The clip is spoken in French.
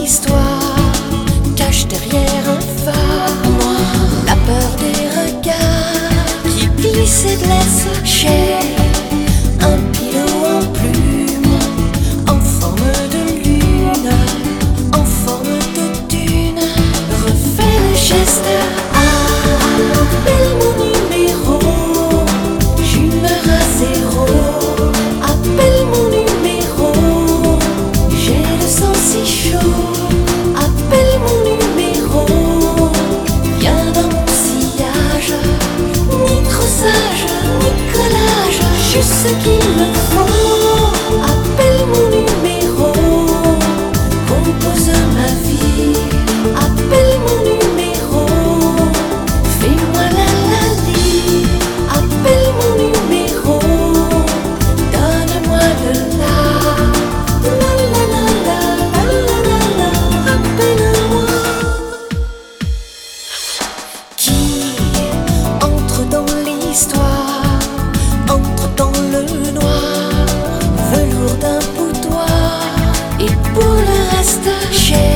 l'histoire cache derrière un phare noir la peur des regards qui glissent et laissent cher un pilot en plume, en forme de lune, en forme de dune, refait le geste. Appelle mon numéro, j'humeur à zéro. Appelle mon numéro, j'ai le sang si chaud. Appelle mon numéro, viens dans mon sillage, ni trop sage, ni collage, juste ce qu'il me faut. Appelle mon numéro, compose ma vie. Appelle mon numéro, fais-moi la li. Appelle mon numéro, donne-moi de la appelle-moi. Qui entre dans l'histoire, entre dans le noir, velours d'un boudoir, et pour le reste, cher